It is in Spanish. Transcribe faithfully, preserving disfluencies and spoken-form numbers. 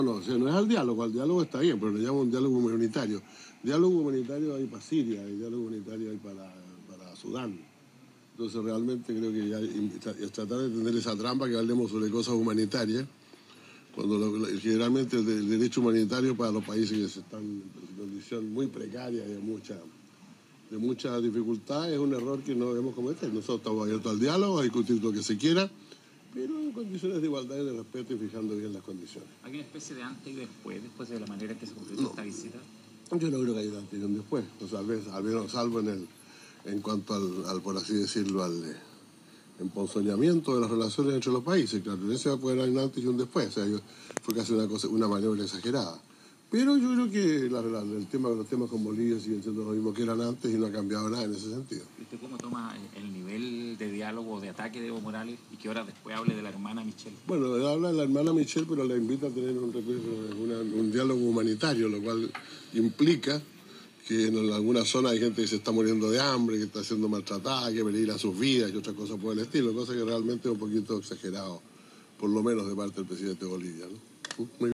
No, o sea, no es al diálogo, al diálogo está bien, pero le llamo un diálogo humanitario. Diálogo humanitario hay para Siria, y diálogo humanitario hay para, para Sudán. Entonces realmente creo que ya es tratar de entender esa trampa que hablemos sobre cosas humanitarias, cuando lo, generalmente el, el derecho humanitario para los países que están en condición muy precaria y de mucha, de mucha dificultad es un error que no debemos cometer. Nosotros estamos abiertos al diálogo, a discutir lo que se quiera, pero en condiciones de igualdad y de respeto y fijando bien las condiciones. ¿Hay una especie de antes y después, después de la manera en que se concretó no, esta visita? Yo no creo que haya antes y un después, o sea, al menos, al menos salvo en el en cuanto al, al por así decirlo, al eh, emponzoñamiento de las relaciones entre los países. Claro, en ese va a poder haber un antes y un después, o sea, yo, fue casi una cosa, una maniobra exagerada. Pero yo creo que la, la, el tema, los temas con Bolivia siguen siendo lo mismo que eran antes y no ha cambiado nada en ese sentido. ¿Usted cómo toma el, el nivel de diálogo, de ataque de Evo Morales y que ahora después hable de la hermana Michelle? Bueno, habla de la hermana Michelle, pero la invita a tener un, una, un diálogo humanitario, lo cual implica que en alguna zona hay gente que se está muriendo de hambre, que está siendo maltratada, que peligran sus vidas y otras cosas por el estilo, cosa que realmente es un poquito exagerado, por lo menos de parte del presidente de Bolivia, ¿no? Muy